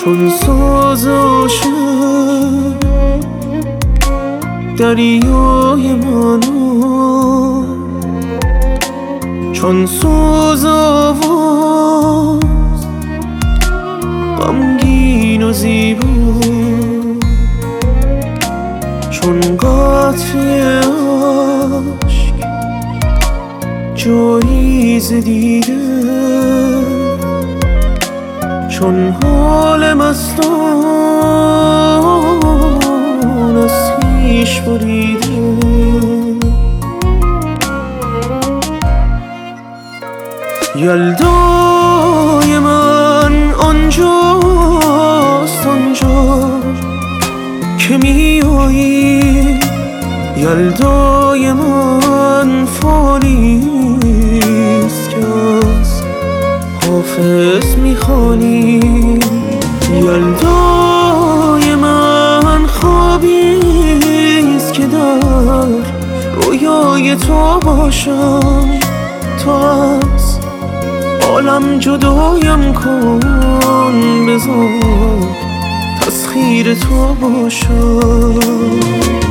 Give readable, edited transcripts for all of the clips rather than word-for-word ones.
چون ساز عاشق دریای منو، چون ساز آواز غمگین و زیبا، چون قطره عشق جایی ز دیده، چون حال مستان از خویش بریده. یلدای من آنجاست، آنجا که میایی. یلدای من فانیست که از حافظ میخوانی. یلدای من خوابیست که در رویای تو باشم. تو از عالم جدایم کن، بذار تسخیر تو باشم.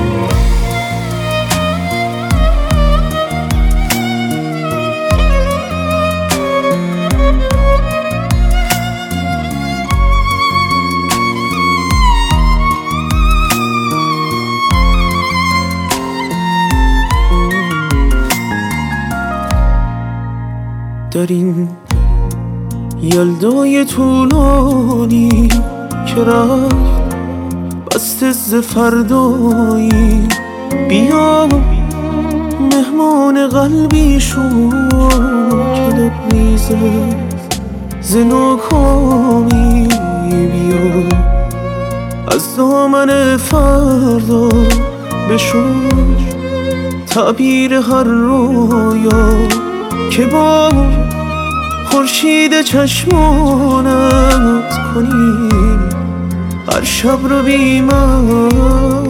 در این یلدای طولانی که رفت بسته ز فردایی، بیا مهمان قلبی شو که لبریزه ز ناکامی. بیا از دامن فردا بشوی تعبیر هر رویا که با خورشید چشمانت کنی هر شب رو بی من.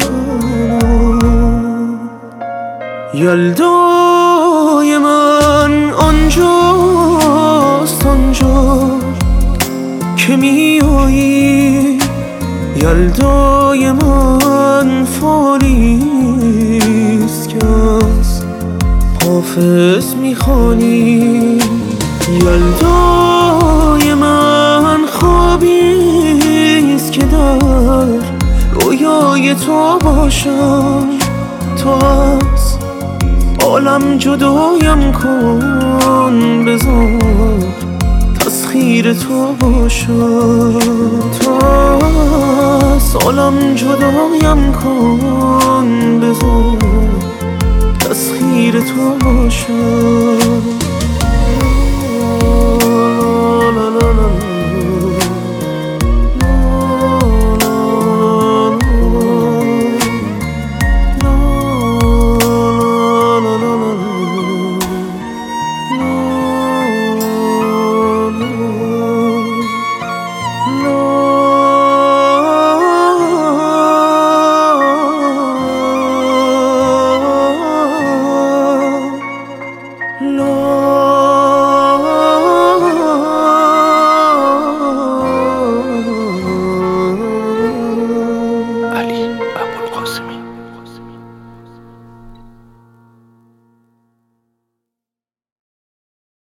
یلدای من آنجاست، آنجا که میایی. یلدای من فانیست که از حافظ میخوانی. یلدای من خوابیست که در رویای تو باشم. تو از عالم جدایم کن، بذار تسخیر تو باشم. تو از عالم جدایم کن، بذار تسخیر تو باشم.